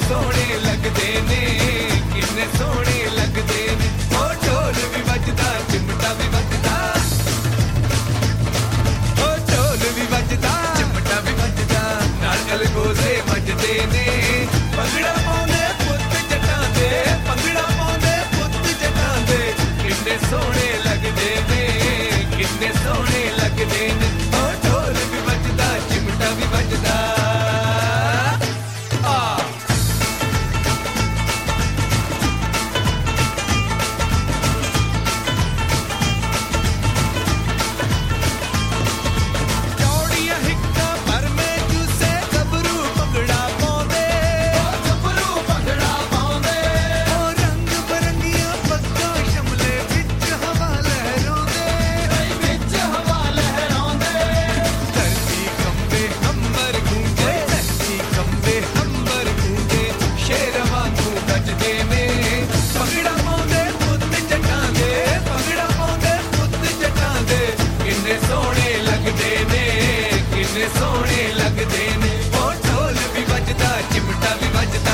सोहने लगदे ने किन्ने सोहने लगदे ने ओ ढोल भी वजदा चिमटा भी वजदा ओ ढोल भी वजदा चिमटा भी वजदा नाल अलगोजे वजदे ने भंगड़ा पाउंदे पुत्त जटां दे भंगड़ा पाउंदे पुत्त जटां दे किन्ने सोहने लगदे ने किन्ने सोहने लगदे ने ओ ढोल भी वजदा चिमटा भी वजदा सोहने लगदे ने ओ ढोल भी वजदा चिमटा भी वजदा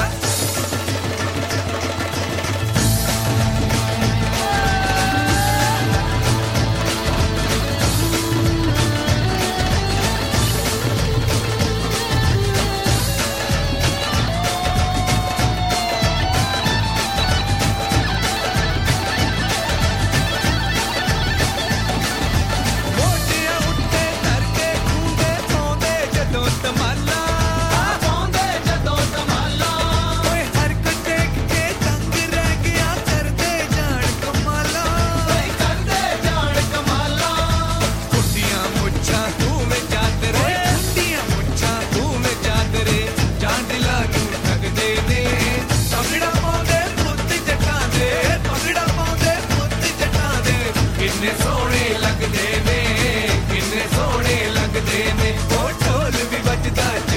किन्ने सोहने लगदे ने किन्ने सोहने लगदे ने ओ ढोल भी वजदा